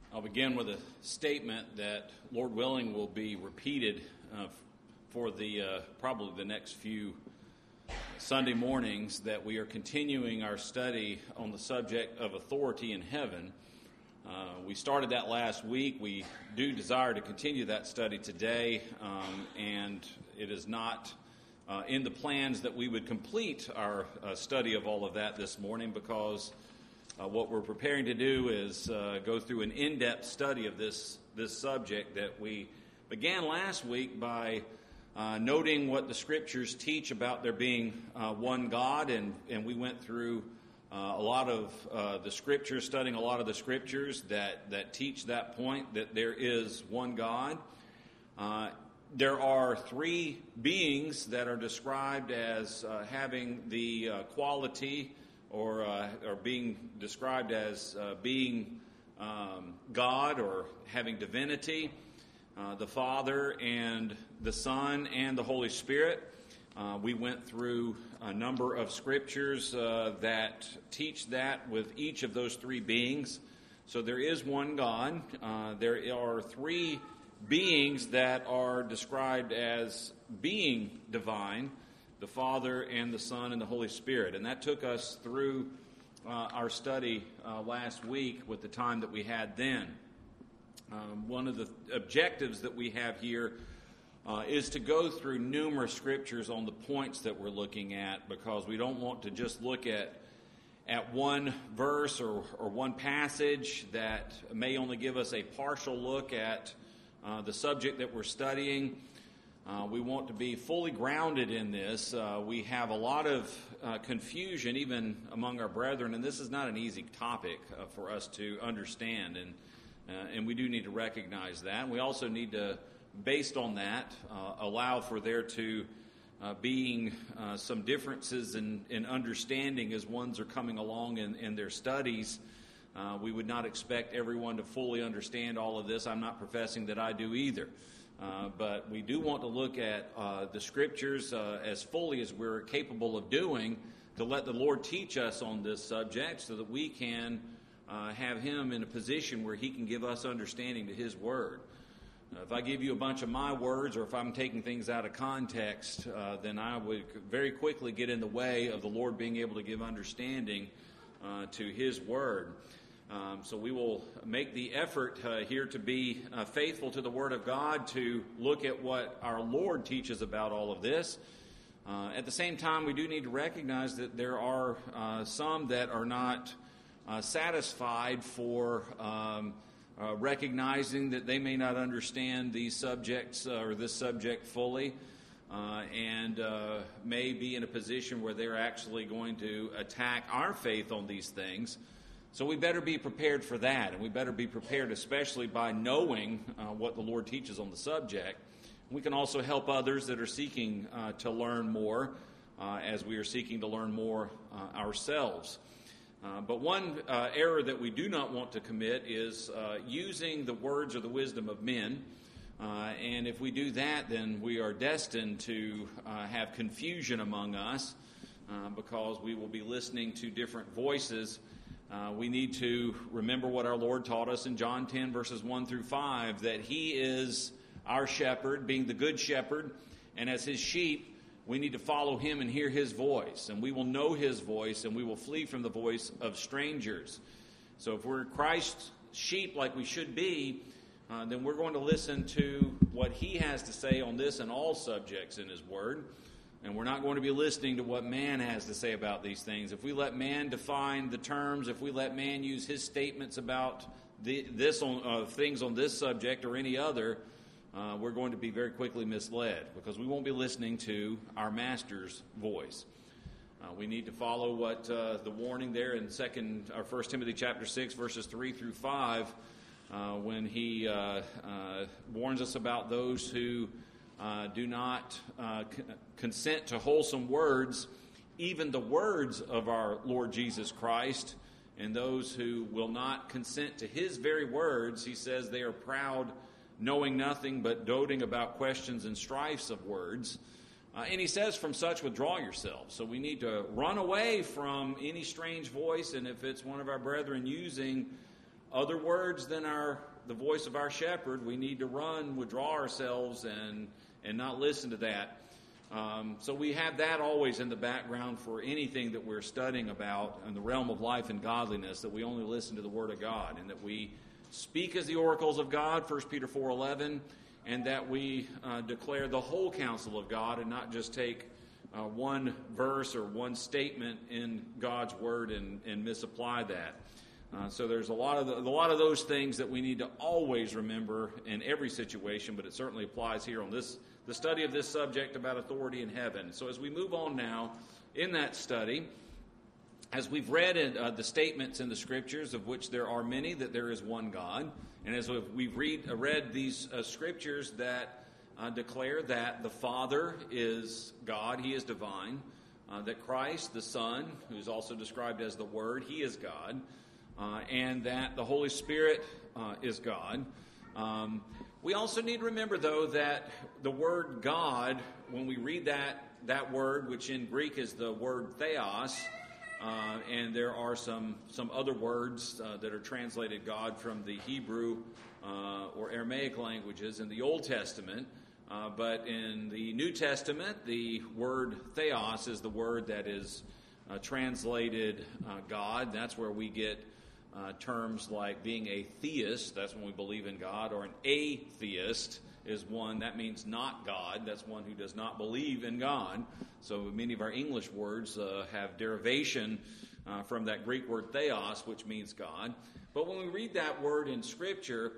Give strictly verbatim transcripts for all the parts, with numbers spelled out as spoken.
I'll begin with a statement that, Lord willing, will be repeated uh, for the uh, probably the next few Sunday mornings, that we are continuing our study on the subject of authority in heaven. Uh, we started that last week. We do desire to continue that study today, um, and it is not uh, in the plans that we would complete our uh, study of all of that this morning, because Uh, what we're preparing to do is uh, go through an in-depth study of this this subject that we began last week by uh, noting what the Scriptures teach about there being uh, one God, and, and we went through uh, a lot of uh, the Scriptures, studying a lot of the Scriptures that, that teach that point, that there is one God. Uh, there are three beings that are described as uh, having the uh, quality or uh, or being described as uh, being um, God or having divinity, uh, the Father and the Son and the Holy Spirit. Uh, we went through a number of scriptures uh, that teach that with each of those three beings. So there is one God. Uh, there are three beings that are described as being divine: the Father and the Son and the Holy Spirit. And that took us through uh, our study uh, last week with the time that we had then. Um, one of the objectives that we have here uh, is to go through numerous scriptures on the points that we're looking at, because we don't want to just look at at one verse or, or one passage that may only give us a partial look at uh, the subject that we're studying. Uh, we want to be fully grounded in this. Uh, we have a lot of uh, confusion even among our brethren, and this is not an easy topic uh, for us to understand, and uh, and we do need to recognize that. We also need to, based on that, uh, allow for there to uh, being uh, some differences in, in understanding as ones are coming along in, in their studies. Uh, we would not expect everyone to fully understand all of this. I'm not professing that I do either. Uh, but we do want to look at uh, the Scriptures uh, as fully as we're capable of doing, to let the Lord teach us on this subject, so that we can uh, have Him in a position where He can give us understanding to His Word. Uh, if I give you a bunch of my words, or if I'm taking things out of context, uh, then I would very quickly get in the way of the Lord being able to give understanding uh, to His Word. Um, so we will make the effort uh, here to be uh, faithful to the Word of God, to look at what our Lord teaches about all of this. Uh, at the same time, we do need to recognize that there are uh, some that are not uh, satisfied for um, uh, recognizing that they may not understand these subjects uh, or this subject fully, uh, and uh, may be in a position where they're actually going to attack our faith on these things. So we better be prepared for that, and we better be prepared especially by knowing uh, what the Lord teaches on the subject. We can also help others that are seeking uh, to learn more, uh, as we are seeking to learn more uh, ourselves. Uh, but one uh, error that we do not want to commit is uh, using the words or the wisdom of men. Uh, and if we do that, then we are destined to uh, have confusion among us, uh, because we will be listening to different voices. Uh, we need to remember what our Lord taught us in John ten, verses one through five, that He is our shepherd, being the good shepherd, and as His sheep, we need to follow Him and hear His voice, and we will know His voice, and we will flee from the voice of strangers. So if we're Christ's sheep like we should be, uh, then we're going to listen to what He has to say on this and all subjects in His Word. And we're not going to be listening to what man has to say about these things. If we let man define the terms, if we let man use his statements about the, this on, uh, things on this subject or any other, uh, we're going to be very quickly misled, because we won't be listening to our Master's voice. Uh, we need to follow what uh, the warning there in Second or First Timothy chapter six, verses three through five, uh, when he uh, uh, warns us about those who Uh, do not uh, c- consent to wholesome words, even the words of our Lord Jesus Christ, and those who will not consent to His very words. He says they are proud, knowing nothing but doting about questions and strifes of words. Uh, and He says, from such withdraw yourselves. So we need to run away from any strange voice, and if it's one of our brethren using other words than our the voice of our shepherd, we need to run, withdraw ourselves, and and not listen to that. Um, so we have that always in the background for anything that we're studying about in the realm of life and godliness, that we only listen to the Word of God, and that we speak as the oracles of God, First Peter four eleven, and that we uh, declare the whole counsel of God and not just take uh, one verse or one statement in God's Word and, and misapply that. Uh, so there's a lot of the, a lot of those things that we need to always remember in every situation, but it certainly applies here on this the study of this subject about authority in heaven. So as we move on now in that study, as we've read in, uh, the statements in the Scriptures, of which there are many, that there is one God, and as we've read, uh, read these uh, Scriptures that uh, declare that the Father is God, He is divine, uh, that Christ, the Son, who is also described as the Word, He is God, uh, and that the Holy Spirit uh, is God. Um, we also need to remember, though, that the word God, when we read that, that word, which in Greek is the word theos, Uh, and there are some, some other words uh, that are translated God from the Hebrew uh, or Aramaic languages in the Old Testament. Uh, but in the New Testament, the word theos is the word that is uh, translated uh, God. That's where we get uh, terms like being a theist. That's when we believe in God. Or an atheist is one, that means not God. That's one who does not believe in God. So many of our English words uh, have derivation uh, from that Greek word theos, which means God. But when we read that word in Scripture,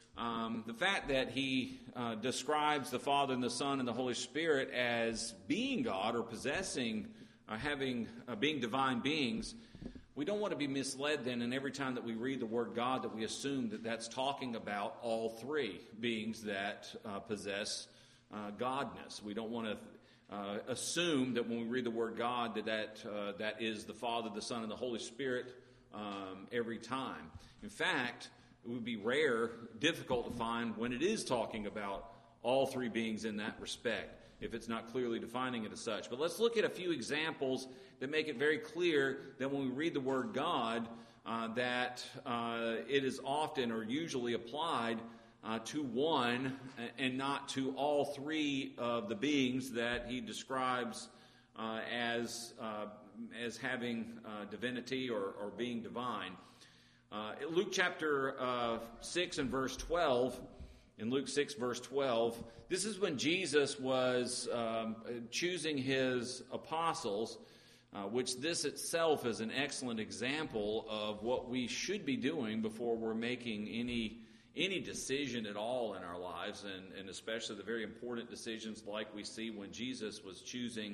um, the fact that he uh, describes the Father and the Son and the Holy Spirit as being God or possessing, uh, having, uh, being divine beings, we don't want to be misled then, and every time that we read the word God, that we assume that that's talking about all three beings that uh, possess uh, godness. We don't want to uh, assume that when we read the word God that that, uh, that is the Father, the Son, and the Holy Spirit um, every time. In fact, it would be rare, difficult to find when it is talking about all three beings in that respect, if it's not clearly defining it as such. But let's look at a few examples that make it very clear that when we read the word God, uh, that uh, it is often or usually applied uh, to one and not to all three of the beings that he describes uh, as uh, as having uh, divinity or, or being divine. Uh, Luke chapter uh, six and verse twelve, in Luke six, verse twelve, this is when Jesus was um, choosing his apostles, uh, which this itself is an excellent example of what we should be doing before we're making any any decision at all in our lives, and, and especially the very important decisions like we see when Jesus was choosing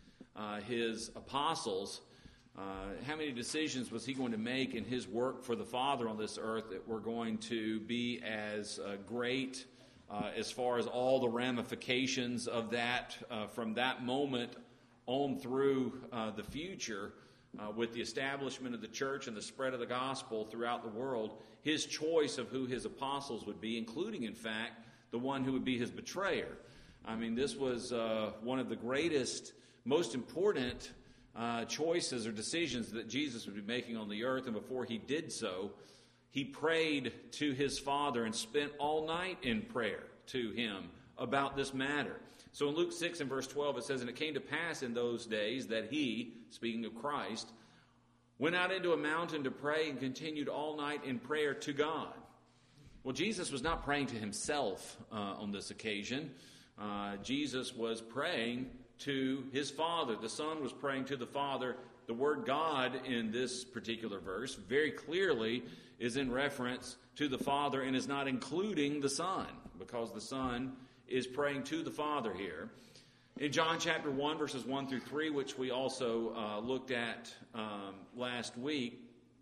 uh, his apostles. Uh, how many decisions was he going to make in his work for the Father on this earth that were going to be as uh, great uh, as far as all the ramifications of that uh, from that moment on through uh, the future uh, with the establishment of the church and the spread of the gospel throughout the world, his choice of who his apostles would be, including, in fact, the one who would be his betrayer. I mean, this was uh, one of the greatest, most important Uh, choices or decisions that Jesus would be making on the earth, and before he did so, he prayed to his Father and spent all night in prayer to him about this matter. So in Luke six and verse twelve it says, "And it came to pass in those days that he," speaking of Christ, "went out into a mountain to pray and continued all night in prayer to God." Well, Jesus was not praying to himself uh, on this occasion. Uh, Jesus was praying to his Father. The Son was praying to the Father. The word God in this particular verse very clearly is in reference to the Father and is not including the Son, because the Son is praying to the Father here. In John chapter one, verses one through three, which we also uh, looked at um, last week,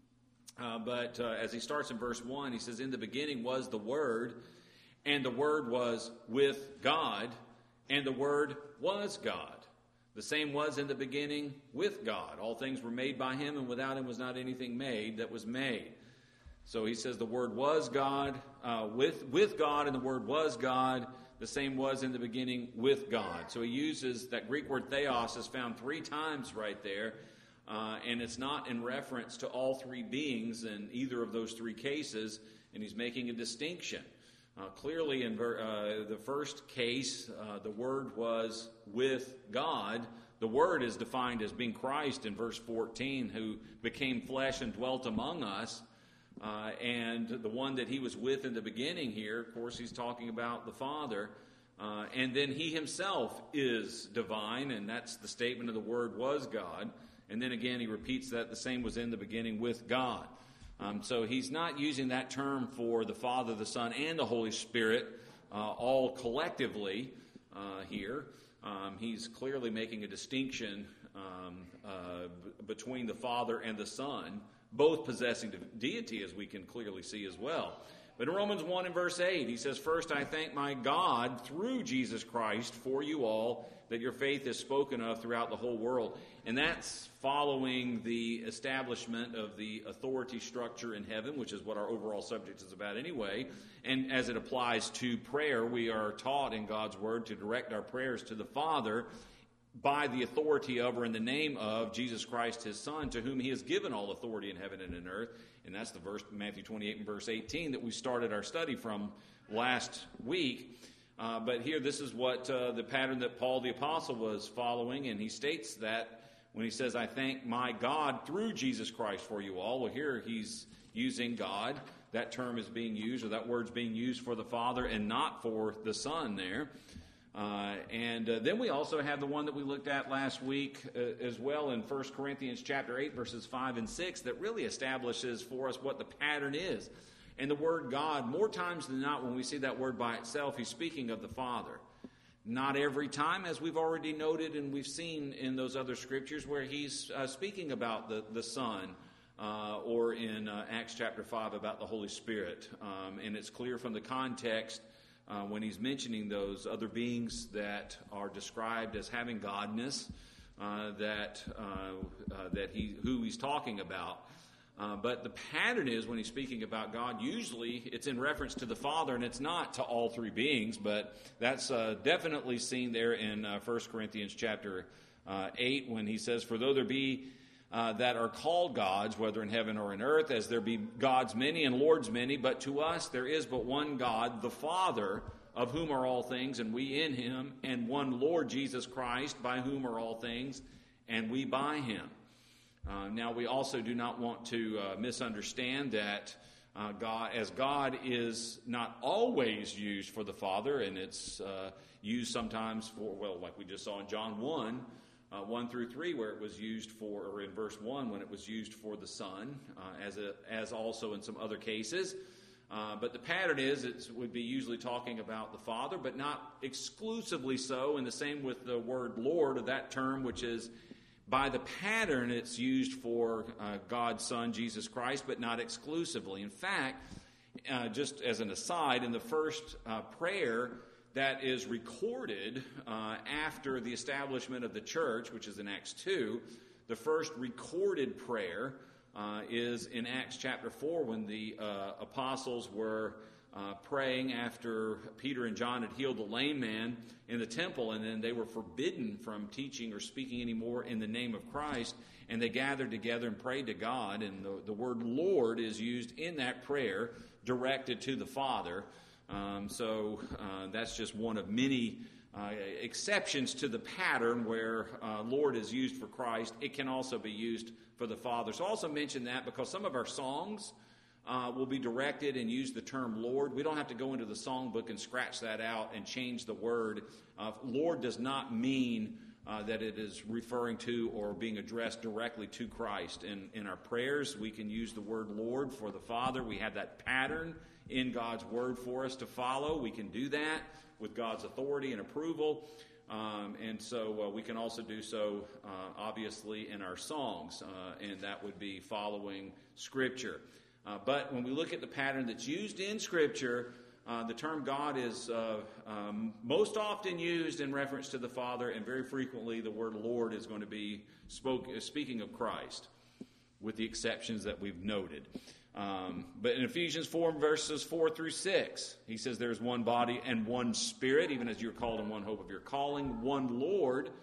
uh, but uh, as he starts in verse one, he says, "In the beginning was the Word, and the Word was with God, and the Word was God. The same was in the beginning with God. All things were made by him, and without him was not anything made that was made." So he says the Word was God, uh, with, with God, and the Word was God. The same was in the beginning with God. So he uses that Greek word theos is found three times right there. uh, and it's not in reference to all three beings in either of those three cases, and he's making a distinction. Uh, clearly, in ver- uh, the first case, uh, the Word was with God. The Word is defined as being Christ in verse fourteen, who became flesh and dwelt among us. Uh, and the one that he was with in the beginning here, of course, he's talking about the Father. Uh, and then he himself is divine, and that's the statement of the Word was God. And then again, he repeats that the same was in the beginning with God. Um, so he's not using that term for the Father, the Son, and the Holy Spirit uh, all collectively uh, here. Um, he's clearly making a distinction um, uh, b- between the Father and the Son, both possessing deity, as we can clearly see as well. But in Romans one and verse eight, he says, "First I thank my God through Jesus Christ for you all, that your faith is spoken of throughout the whole world." And that's following the establishment of the authority structure in heaven, which is what our overall subject is about anyway. And as it applies to prayer, we are taught in God's Word to direct our prayers to the Father by the authority of or in the name of Jesus Christ, his Son, to whom he has given all authority in heaven and in earth. And that's the verse, Matthew twenty-eight and verse eighteen, that we started our study from last week. Uh, but here, this is what uh, the pattern that Paul the Apostle was following, and he states that when he says, "I thank my God through Jesus Christ for you all." Well, here he's using God. That term is being used, or that word's being used for the Father and not for the Son there. Uh, and uh, then we also have the one that we looked at last week uh, as well in First Corinthians chapter eight, verses five and six, that really establishes for us what the pattern is. And the word God, more times than not, when we see that word by itself, he's speaking of the Father. Not every time, as we've already noted and we've seen in those other scriptures, where he's uh, speaking about the, the Son, uh, or in uh, Acts chapter five about the Holy Spirit. Um, and it's clear from the context uh, when he's mentioning those other beings that are described as having godness, uh, that uh, uh, that he who he's talking about. Uh, but the pattern is, when he's speaking about God, usually it's in reference to the Father, and it's not to all three beings, but that's uh, definitely seen there in uh, First Corinthians chapter uh, eight, when he says, "For though there be uh, that are called gods, whether in heaven or in earth, as there be gods many and lords many, but to us there is but one God, the Father, of whom are all things, and we in him, and one Lord Jesus Christ, by whom are all things, and we by him." Uh, now, we also do not want to uh, misunderstand that uh, God, as God is not always used for the Father, and it's uh, used sometimes for, well, like we just saw in John one, uh, one through three, where it was used for, or in verse one, when it was used for the Son, uh, as a, as also in some other cases. Uh, but the pattern is it would be usually talking about the Father, but not exclusively so, and the same with the word Lord, of that term, which is, by the pattern, it's used for uh, God's Son, Jesus Christ, but not exclusively. In fact, uh, just as an aside, in the first uh, prayer that is recorded uh, after the establishment of the church, which is in Acts two, the first recorded prayer uh, is in Acts chapter four, when the uh, apostles were Uh, praying after Peter and John had healed the lame man in the temple, and then they were forbidden from teaching or speaking anymore in the name of Christ, and they gathered together and prayed to God, and the, the word Lord is used in that prayer directed to the Father. Um, so uh, that's just one of many uh, exceptions to the pattern where uh, Lord is used for Christ. It can also be used for the Father. So I also mention that because some of our songs Uh, will be directed and use the term Lord. We don't have to go into the songbook and scratch that out and change the word. Uh, Lord does not mean uh, that it is referring to or being addressed directly to Christ. In, in our prayers, we can use the word Lord for the Father. We have that pattern in God's word for us to follow. We can do that with God's authority and approval. Um, and so uh, we can also do so, uh, obviously, in our songs, uh, and that would be following Scripture. Uh, but when we look at the pattern that's used in Scripture, uh, the term God is uh, um, most often used in reference to the Father, and very frequently the word Lord is going to be spoke, speaking of Christ, with the exceptions that we've noted. Um, but in Ephesians four, verses four through six, he says there's one body and one Spirit, even as you're called in one hope of your calling, one Lord,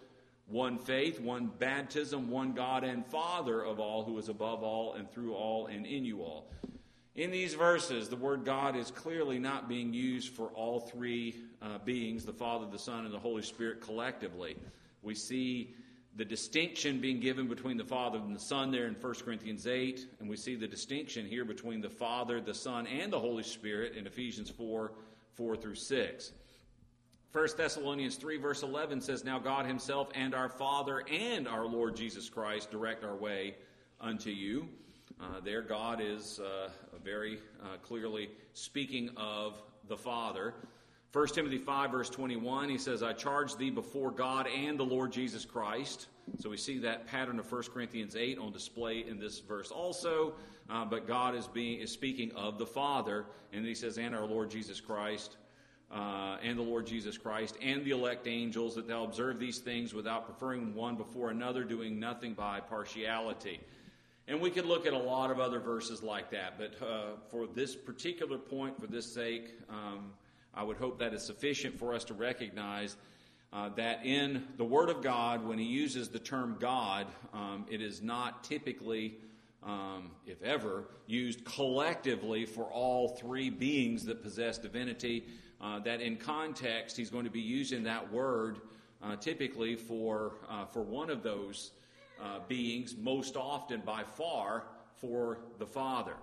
one faith, one baptism, one God and Father of all, who is above all and through all and in you all. In these verses, the word God is clearly not being used for all three uh, beings, the Father, the Son, and the Holy Spirit collectively. We see the distinction being given between the Father and the Son there in First Corinthians eight, and we see the distinction here between the Father, the Son, and the Holy Spirit in Ephesians four, four through six. First Thessalonians three, verse eleven says, "Now God himself and our Father and our Lord Jesus Christ direct our way unto you." Uh, there, God is uh, very uh, clearly speaking of the Father. First Timothy five, verse twenty-one, he says, "I charge thee before God and the Lord Jesus Christ." So we see that pattern of First Corinthians eight on display in this verse also. Uh, but God is being is speaking of the Father, and he says, "And our Lord Jesus Christ, uh, and the Lord Jesus Christ, and the elect angels, that thou observe these things without preferring one before another, doing nothing by partiality." And we could look at a lot of other verses like that, but uh, for this particular point, for this sake, um, I would hope that is sufficient for us to recognize uh, that in the Word of God, when he uses the term God, um, it is not typically, um, if ever, used collectively for all three beings that possess divinity. Uh, that in context, he's going to be using that word uh, typically for uh, for one of those Uh, beings, most often by far for the Father.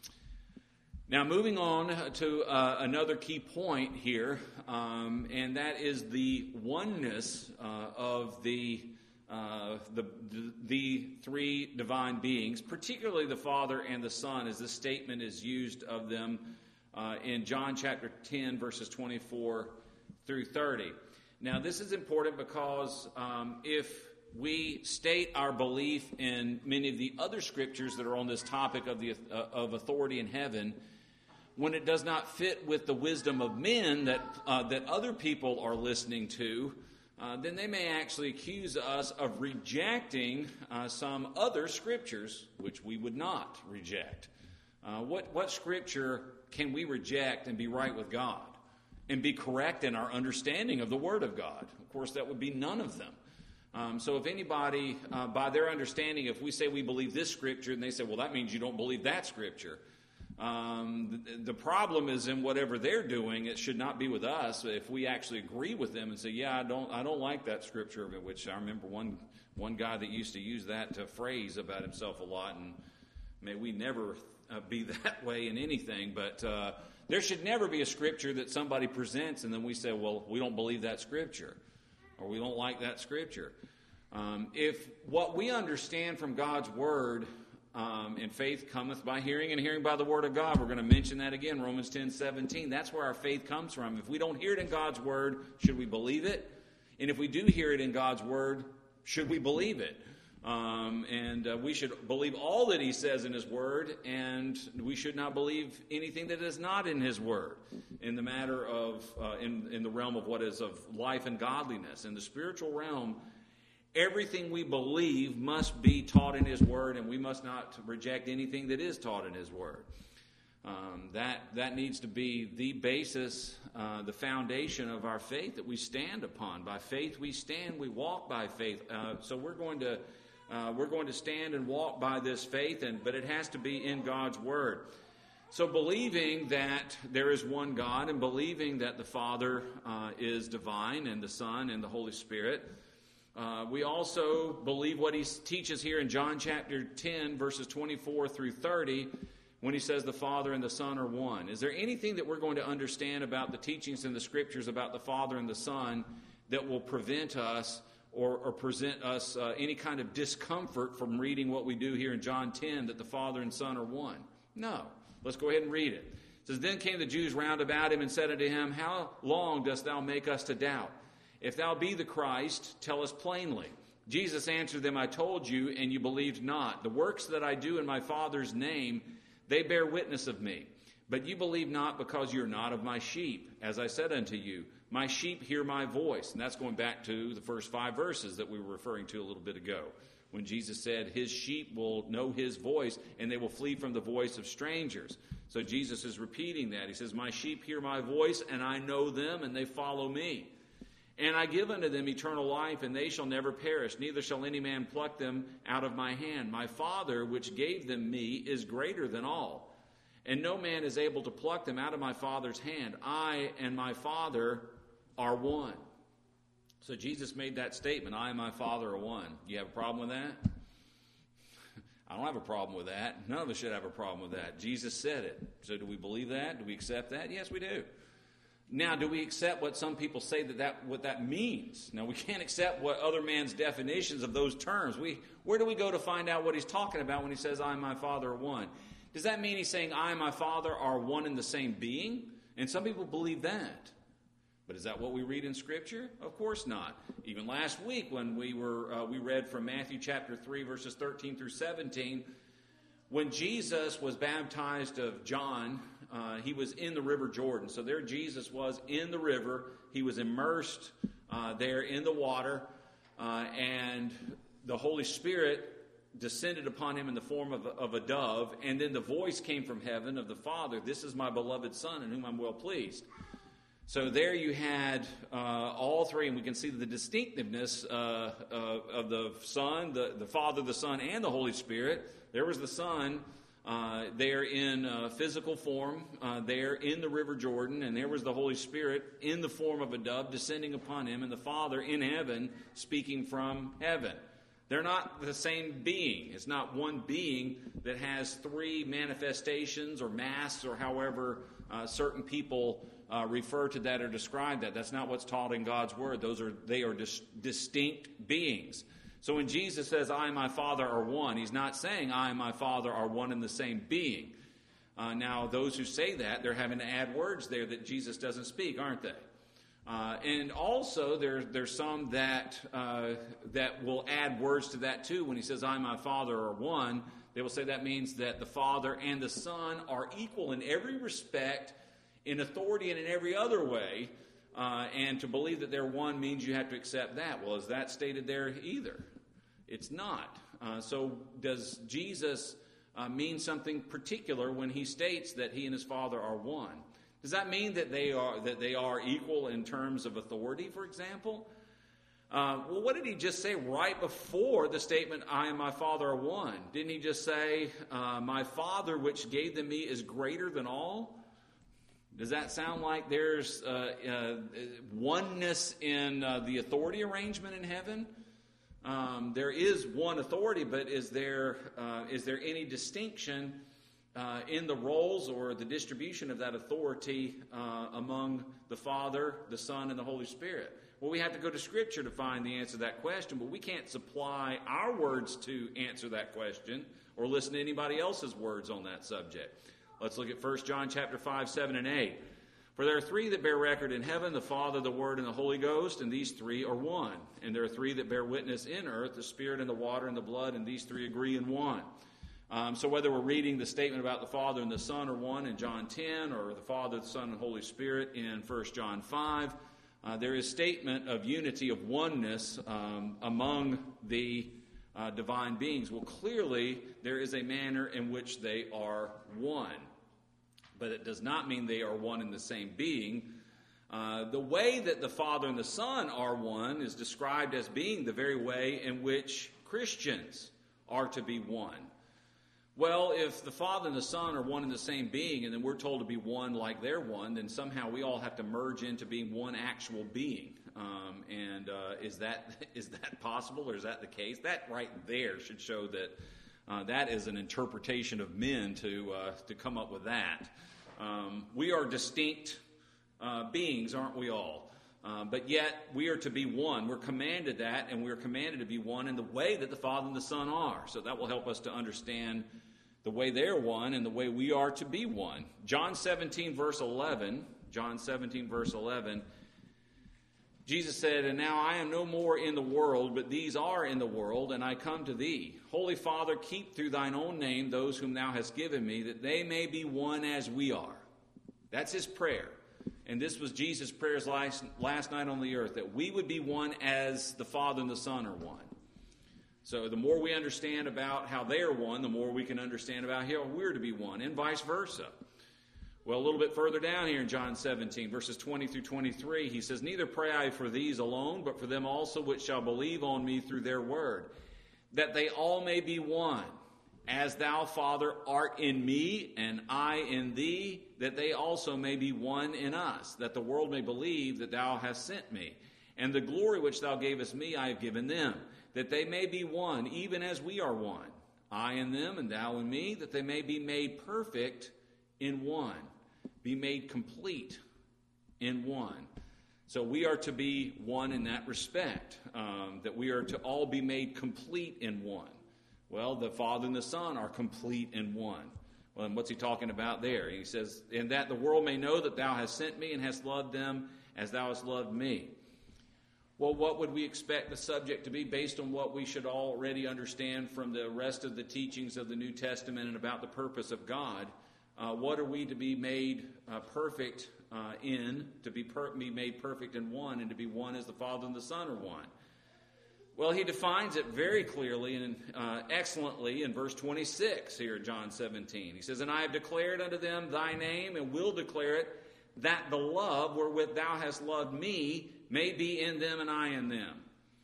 Now, moving on to uh, another key point here, um, and that is the oneness uh, of the, uh, the, the the three divine beings, particularly the Father and the Son, as this statement is used of them uh, in John chapter ten, verses twenty-four through thirty. Now, this is important because um, if we state our belief in many of the other scriptures that are on this topic of the uh, of authority in heaven, when it does not fit with the wisdom of men that uh, that other people are listening to, uh, then they may actually accuse us of rejecting uh, some other scriptures which we would not reject. Uh, what what scripture can we reject and be right with God and be correct in our understanding of the Word of God? Of course, that would be none of them. Um, so if anybody, uh, by their understanding, if we say we believe this scripture, and they say, well, that means you don't believe that scripture. Um, the, the problem is in whatever they're doing. It should not be with us. If we actually agree with them and say, yeah, I don't I don't like that scripture, which I remember one one guy that used to use that uh, phrase about himself a lot, and may we never uh, be that way in anything, but uh, there should never be a scripture that somebody presents and then we say, well, we don't believe that scripture, or we don't like that scripture. Um, if what we understand from God's Word, um, and faith cometh by hearing, and hearing by the Word of God, we're going to mention that again, Romans ten seventeen. That's where our faith comes from. If we don't hear it in God's Word, should we believe it? And if we do hear it in God's Word, should we believe it? Um, and uh, we should believe all that he says in his Word, and we should not believe anything that is not in his Word in the matter of, uh, in, in the realm of what is of life and godliness. In the spiritual realm, everything we believe must be taught in his Word, and we must not reject anything that is taught in his Word. Um, that that needs to be the basis, uh, the foundation of our faith that we stand upon. By faith we stand, we walk by faith. Uh, so we're going to uh, we're going to stand and walk by this faith, and but it has to be in God's Word. So believing that there is one God, and believing that the Father uh, is divine, and the Son and the Holy Spirit, uh, we also believe what he teaches here in John chapter ten, verses twenty-four through thirty, when he says the Father and the Son are one. Is there anything that we're going to understand about the teachings in the Scriptures about the Father and the Son that will prevent us or, or present us uh, any kind of discomfort from reading what we do here in John ten, that the Father and Son are one? No. Let's go ahead and read it. It says, "Then came the Jews round about him and said unto him, How long dost thou make us to doubt? If thou be the Christ, tell us plainly. Jesus answered them, I told you, and you believed not. The works that I do in my Father's name, they bear witness of me. But you believe not, because you're not of my sheep. As I said unto you, my sheep hear my voice." And that's going back to the first five verses that we were referring to a little bit ago, when Jesus said his sheep will know his voice, and they will flee from the voice of strangers. So Jesus is repeating that. He says, my sheep hear my voice, and I know them, and they follow me. And I give unto them eternal life, and they shall never perish, neither shall any man pluck them out of my hand. My Father, which gave them me, is greater than all, and no man is able to pluck them out of my Father's hand. I and my Father are one. So Jesus made that statement, I and my Father are one. Do you have a problem with that? I don't have a problem with that. None of us should have a problem with that. Jesus said it. So do we believe that? Do we accept that? Yes, we do. Now, do we accept what some people say that, that what that means? Now, we can't accept what other man's definitions of those terms. We, where do we go to find out what he's talking about when he says, I and my Father are one? Does that mean he's saying, I and my Father are one in the same being? And some people believe that. But is that what we read in Scripture? Of course not. Even last week when we were uh, we read from Matthew chapter three, verses thirteen through seventeen, when Jesus was baptized of John, uh, he was in the river Jordan. So there Jesus was in the river. He was immersed uh, there in the water. Uh, and the Holy Spirit descended upon him in the form of a, of a dove. And then the voice came from heaven of the Father, this is my beloved Son in whom I'm well pleased. So there you had uh, all three, and we can see the distinctiveness uh, uh, of the Son, the, the Father, the Son, and the Holy Spirit. There was the Son uh, there in uh, physical form, uh, there in the River Jordan, and there was the Holy Spirit in the form of a dove descending upon him, and the Father in heaven speaking from heaven. They're not the same being. It's not one being that has three manifestations or masks or however uh, certain people Uh, refer to that or describe that. That's not what's taught in God's Word. Those are they are dis- distinct beings. So when Jesus says, I and my Father are one, he's not saying I and my Father are one in the same being. Uh, now, those who say that, they're having to add words there that Jesus doesn't speak, aren't they? Uh, and also, there, there's some that uh, that will add words to that too. When he says, I and my Father are one, they will say that means that the Father and the Son are equal in every respect, in authority and in every other way, uh, and to believe that they're one means you have to accept that. Well, is that stated there either? It's not. Uh, so does Jesus uh, mean something particular when he states that he and his Father are one? Does that mean that they are that they are equal in terms of authority, for example? Uh, well, what did he just say right before the statement, I and my Father are one? Didn't he just say, uh, my Father which gave them me is greater than all? Does that sound like there's uh, uh, oneness in uh, the authority arrangement in heaven? Um, there is one authority, but is there uh, is there any distinction uh, in the roles or the distribution of that authority uh, among the Father, the Son, and the Holy Spirit? Well, we have to go to Scripture to find the answer to that question, but we can't supply our words to answer that question or listen to anybody else's words on that subject. Let's look at First John chapter five, seven, and eight. For there are three that bear record in heaven, the Father, the Word, and the Holy Ghost, and these three are one. And there are three that bear witness in earth, the Spirit and the water and the blood, and these three agree in one. Um, so whether we're reading the statement about the Father and the Son are one in John ten, or the Father, the Son, and Holy Spirit in First John five, uh, there is statement of unity, of oneness um, among the uh, divine beings. Well, clearly there is a manner in which they are one. But it does not mean they are one in the same being. Uh, the way that the Father and the Son are one is described as being the very way in which Christians are to be one. Well, if the Father and the Son are one in the same being, and then we're told to be one like they're one, then somehow we all have to merge into being one actual being. Um, and uh, is that is that possible, or is that the case? That right there should show that uh, that is an interpretation of men to uh, to come up with that. Um, we are distinct uh, beings, aren't we all? Uh, but yet we are to be one. We're commanded that, and we're commanded to be one in the way that the Father and the Son are. So that will help us to understand the way they're one and the way we are to be one. John seventeen, verse eleven. John seventeen, verse eleven. Jesus said, and now I am no more in the world, but these are in the world, and I come to thee. Holy Father, keep through thine own name those whom thou hast given me, that they may be one as we are. That's his prayer. And this was Jesus' prayers last, last night on the earth, that we would be one as the Father and the Son are one. So the more we understand about how they are one, the more we can understand about how we're to be one, and vice versa. Well, a little bit further down here in John seventeen, verses twenty through twenty-three, he says, "Neither pray I for these alone, but for them also which shall believe on me through their word, that they all may be one, as thou, Father, art in me, and I in thee, that they also may be one in us, that the world may believe that thou hast sent me. And the glory which thou gavest me I have given them, that they may be one, even as we are one. I in them, and thou in me, that they may be made perfect in one." Be made complete in one. So we are to be one in that respect, um, that we are to all be made complete in one. Well, the Father and the Son are complete in one. Well, and what's he talking about there? He says, "In that the world may know that thou hast sent me and hast loved them as thou hast loved me." Well, what would we expect the subject to be based on what we should already understand from the rest of the teachings of the New Testament and about the purpose of God? Uh, what are we to be made uh, perfect uh, in, to be, per- be made perfect in one, and to be one as the Father and the Son are one? Well, he defines it very clearly and uh, excellently in verse twenty-six here in John seventeen. He says, "And I have declared unto them thy name, and will declare it, that the love wherewith thou hast loved me may be in them and I in them."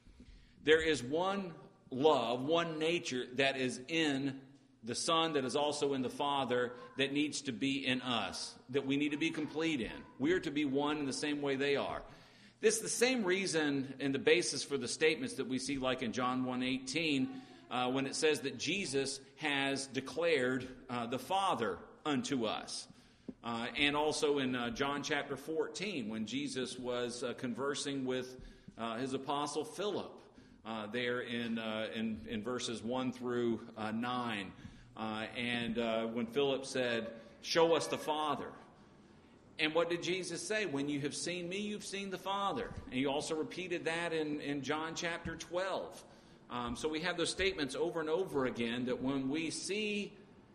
There is one love, one nature that is in the Son, that is also in the Father, that needs to be in us, that we need to be complete in. We are to be one in the same way they are. This is the same reason and the basis for the statements that we see like in John one eighteen, uh, when it says that Jesus has declared uh, the Father unto us. Uh, and also in uh, John chapter fourteen, when Jesus was uh, conversing with uh, his apostle Philip, uh, there in, uh, in, in verses one through uh, nine. Uh, and uh, when Philip said, "Show us the Father." And what did Jesus say? "When you have seen me, you've seen the Father." And he also repeated that in, in John chapter twelve. Um, so we have those statements over and over again that when we see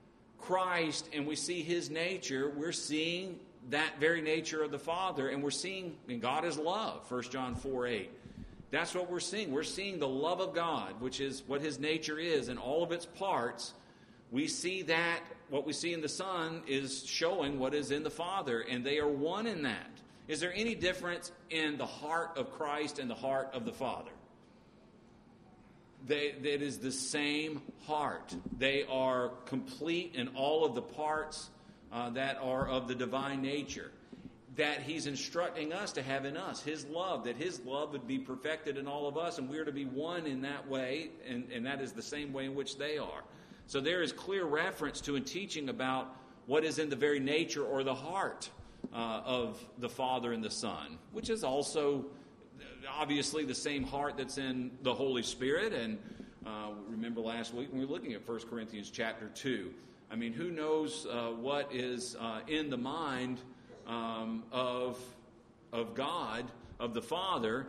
Christ and we see his nature, we're seeing that very nature of the Father, and we're seeing, and God is love, First John four eight. That's what we're seeing. We're seeing the love of God, which is what his nature is in all of its parts. We see that what we see in the Son is showing what is in the Father, and they are one in that. Is there any difference in the heart of Christ and the heart of the Father? They, it is the same heart. They are complete in all of the parts uh, that are of the divine nature, that he's instructing us to have in us, his love, that his love would be perfected in all of us, and we're to be one in that way, and, and that is the same way in which they are. So there is clear reference to and teaching about what is in the very nature or the heart uh, of the Father and the Son, which is also obviously the same heart that's in the Holy Spirit. And uh, remember last week when we were looking at First Corinthians chapter two. I mean, who knows uh, what is uh, in the mind um, of, of God, of the Father?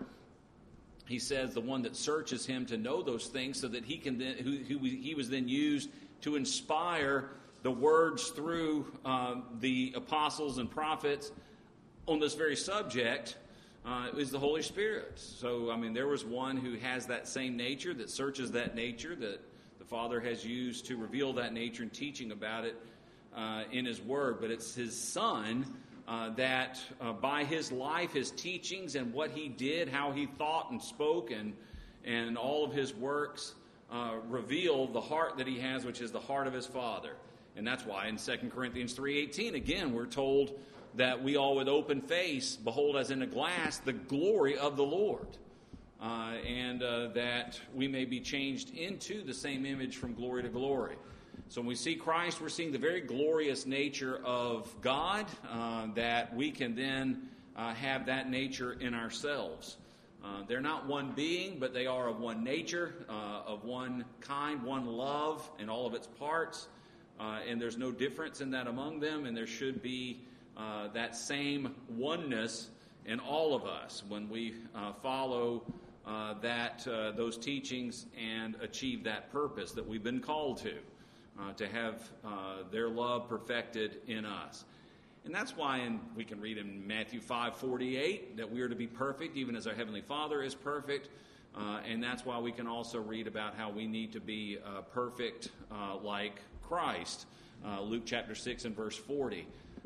He says the one that searches him to know those things, so that he can then, who, who he was then used to inspire the words through uh, the apostles and prophets on this very subject, uh, is the Holy Spirit. So, I mean, there was one who has that same nature, that searches that nature, that the Father has used to reveal that nature and teaching about it uh, in his Word. But it's his Son Uh, that uh, by his life, his teachings, and what he did, how he thought and spoke, and and all of his works uh, reveal the heart that he has, which is the heart of his Father. And that's why in Second Corinthians three eighteen, again, we're told that we all with open face behold as in a glass the glory of the Lord, uh, and uh, that we may be changed into the same image from glory to glory. So when we see Christ, we're seeing the very glorious nature of God, uh, that we can then uh, have that nature in ourselves. Uh, they're not one being, but they are of one nature, uh, of one kind, one love in all of its parts. Uh, and there's no difference in that among them, and there should be uh, that same oneness in all of us when we uh, follow uh, that uh, those teachings and achieve that purpose that we've been called to. Uh, to have uh, their love perfected in us. And that's why in, we can read in Matthew five forty-eight that we are to be perfect, even as our Heavenly Father is perfect. Uh, and that's why we can also read about how we need to be uh, perfect uh, like Christ. Uh, Luke chapter six and verse forty.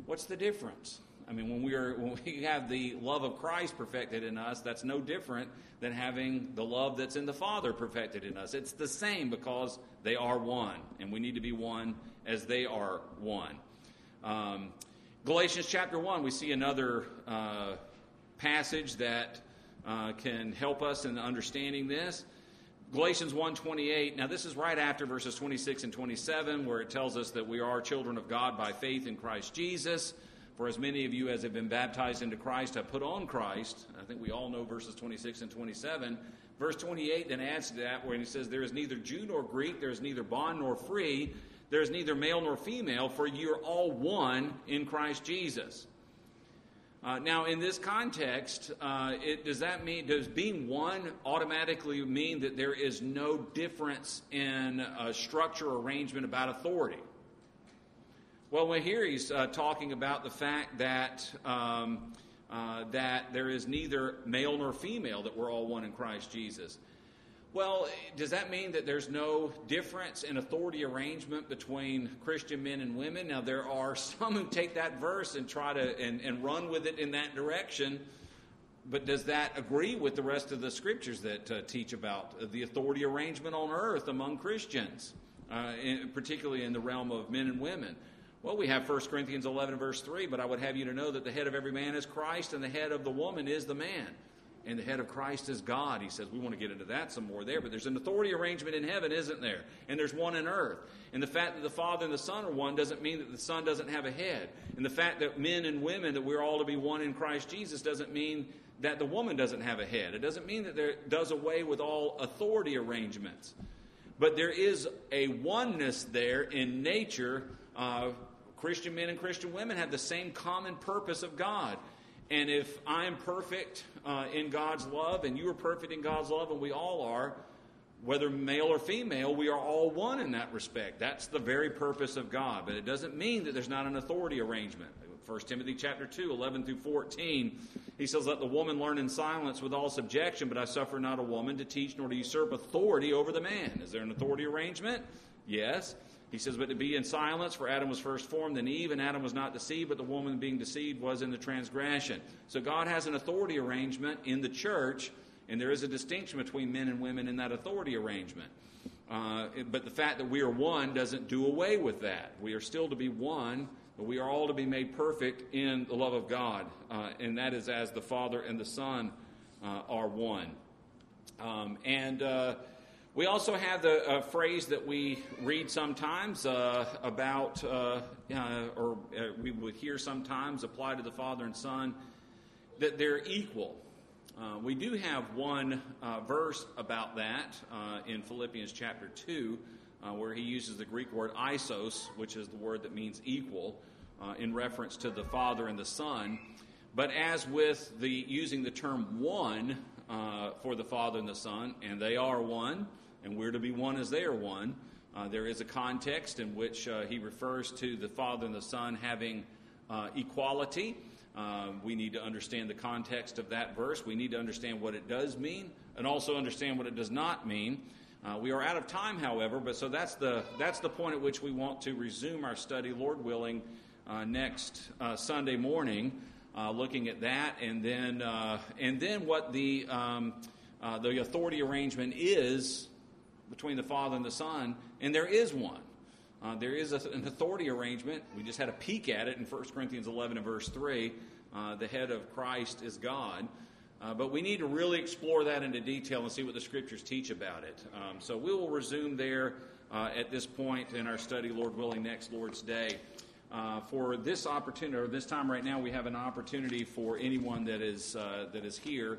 What's the difference? I mean, when we are when we have the love of Christ perfected in us, that's no different than having the love that's in the Father perfected in us. It's the same because they are one, and we need to be one as they are one. Um, Galatians chapter one, we see another uh, passage that uh, can help us in understanding this. Galatians one twenty-eight. Now, this is right after verses twenty-six and twenty-seven, where it tells us that we are children of God by faith in Christ Jesus. For as many of you as have been baptized into Christ have put on Christ. I think we all know verses twenty-six and twenty-seven. Verse twenty-eight then adds to that, where he says, there is neither Jew nor Greek, there is neither bond nor free, there is neither male nor female, for you are all one in Christ Jesus. Uh, now, in this context, uh, it, does that mean, does being one automatically mean that there is no difference in uh, structure or arrangement about authority? Well, when here he's uh, talking about the fact that um, uh, that there is neither male nor female, that we're all one in Christ Jesus. Well, does that mean that there's no difference in authority arrangement between Christian men and women? Now, there are some who take that verse and try to and, and run with it in that direction. But does that agree with the rest of the scriptures that uh, teach about the authority arrangement on earth among Christians, uh, in, particularly in the realm of men and women? Well, we have First Corinthians eleven, verse three, but I would have you to know that the head of every man is Christ, and the head of the woman is the man. And the head of Christ is God. He says, we want to get into that some more there, but there's an authority arrangement in heaven, isn't there? And there's one in earth. And the fact that the Father and the Son are one doesn't mean that the Son doesn't have a head. And the fact that men and women, that we're all to be one in Christ Jesus, doesn't mean that the woman doesn't have a head. It doesn't mean that there does away with all authority arrangements. But there is a oneness there in nature. Uh, Christian men and Christian women have the same common purpose of God. And if I'm perfect uh, in God's love, and you are perfect in God's love, and we all are, whether male or female, we are all one in that respect. That's the very purpose of God. But it doesn't mean that there's not an authority arrangement. First Timothy chapter two, eleven through fourteen, he says, let the woman learn in silence with all subjection, but I suffer not a woman to teach nor to usurp authority over the man. Is there an authority arrangement? Yes. He says, but to be in silence, for Adam was first formed, then Eve, and Adam was not deceived, but the woman being deceived was in the transgression. So God has an authority arrangement in the church, and there is a distinction between men and women in that authority arrangement. Uh, but the fact that we are one doesn't do away with that. We are still to be one, but we are all to be made perfect in the love of God, uh, and that is as the Father and the Son uh, are one. Um, and... Uh, We also have the uh, phrase that we read sometimes uh, about, uh, uh, or uh, we would hear sometimes applied to the Father and Son, that they're equal. Uh, we do have one uh, verse about that uh, in Philippians chapter two, uh, where he uses the Greek word isos, which is the word that means equal, uh, in reference to the Father and the Son. But as with the using the term one uh, for the Father and the Son, and they are one, and we're to be one as they are one. Uh, there is a context in which uh, he refers to the Father and the Son having uh, equality. Uh, we need to understand the context of that verse. We need to understand what it does mean, and also understand what it does not mean. Uh, we are out of time, however, but so that's the that's the point at which we want to resume our study, Lord willing, uh, next uh, Sunday morning, uh, looking at that, and then uh, and then what the um, uh, the authority arrangement is between the Father and the Son, and there is one. Uh, there is a, an authority arrangement. We just had a peek at it in First Corinthians eleven and verse three. Uh, the head of Christ is God. Uh, but we need to really explore that into detail and see what the Scriptures teach about it. Um, so we will resume there uh, at this point in our study, Lord willing, next Lord's Day. Uh, for this opportunity, or this time right now, we have an opportunity for anyone that is uh, that is here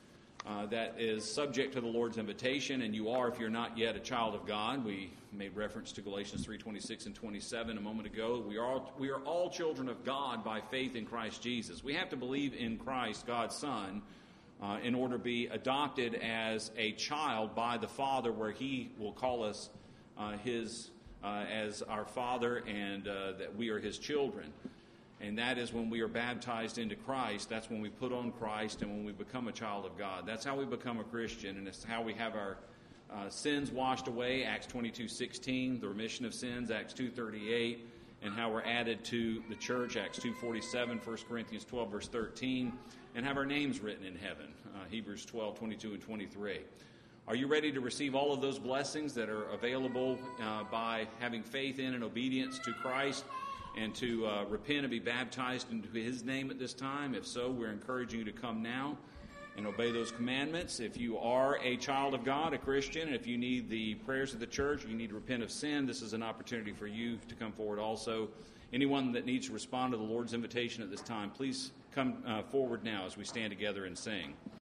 Uh, that is subject to the Lord's invitation, and you are if you're not yet a child of God. We made reference to Galatians three twenty-six and twenty-seven a moment ago. We are all, we are all children of God by faith in Christ Jesus. We have to believe in Christ, God's Son, uh, in order to be adopted as a child by the Father, where He will call us uh, His uh, as our Father, and uh, that we are His children. And that is when we are baptized into Christ. That's when we put on Christ and when we become a child of God. That's how we become a Christian, and it's how we have our uh, sins washed away, Acts twenty-two sixteen, the remission of sins, Acts two thirty-eight, and how we're added to the church, Acts two forty-seven, First Corinthians twelve, verse thirteen, and have our names written in heaven, uh, Hebrews twelve, twenty-two and twenty-three. Are you ready to receive all of those blessings that are available uh, by having faith in and obedience to Christ, and to uh, repent and be baptized into His name at this time? If so, we're encouraging you to come now and obey those commandments. If you are a child of God, a Christian, and if you need the prayers of the church, you need to repent of sin, this is an opportunity for you to come forward also. Anyone that needs to respond to the Lord's invitation at this time, please come uh, forward now as we stand together and sing.